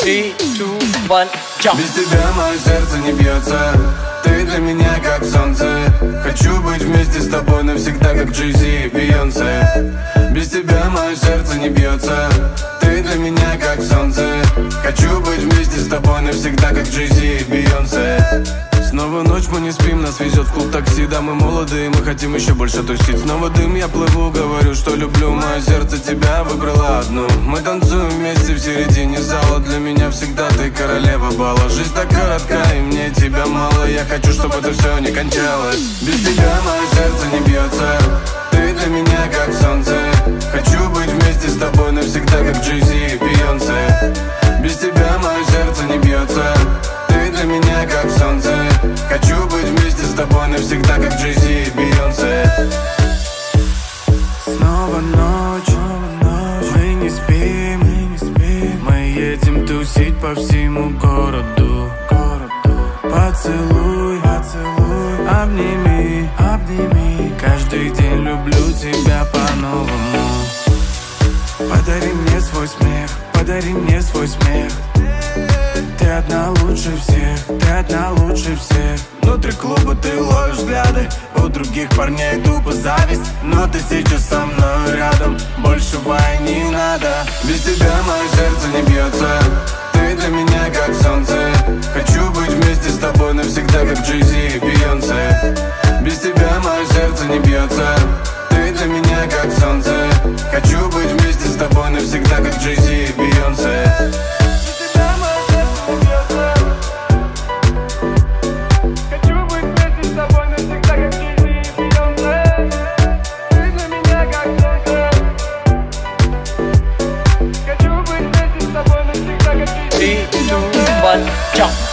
3, 2, 1, jump. Без тебя мое сердце не бьется. Ты для меня как солнце. Хочу быть вместе с тобой навсегда, как Джей-Зи и Бейонсе. Без тебя мое сердце не бьется. Ты для меня как солнце. Хочу быть вместе с тобой навсегда, как Джей-Зи и Бейонсе. Снова ночь, мы не спим, нас везет в клуб такси. Да, мы молодые, мы хотим еще больше тусить. Снова дым, я плыву, говорю, что люблю. Мое сердце тебя выбрало одну. Мы танцуем вместе в середине зала. Для меня всегда ты королева бала. Жизнь так коротка, и мне тебя мало. Я хочу, чтобы это все не кончалось. Без тебя мое сердце не бьется. Ты для меня как солнце. Хочу быть вместе с тобой навсегда, как Джей-Зи и Бейонсе. Без тебя мое сердце не бьется. Ты для меня как солнце. Хочу быть вместе с тобой навсегда, как Джей-Зи и Бейонсе. Снова ночь, мы не спим, мы едем тусить по всему городу. Поцелуй, обними, каждый день люблю тебя по-новому. Подари мне свой смех, подари мне свой смех. Ты одна лучше всех, ты одна лучше всех. Внутри клуба ты ловишь взгляды, у других парней тупо зависть. Но ты сейчас со мной рядом, большего и не надо. Без тебя мое сердце не бьется. Ты для меня как солнце. Хочу быть вместе с тобой навсегда, как Джей-Зи и Бейонсе. Без тебя мое сердце не бьется. Ты для меня как солнце. Хочу быть вместе с тобой навсегда, как Джей-Зи и Бейонсе. Three, two, one, jump.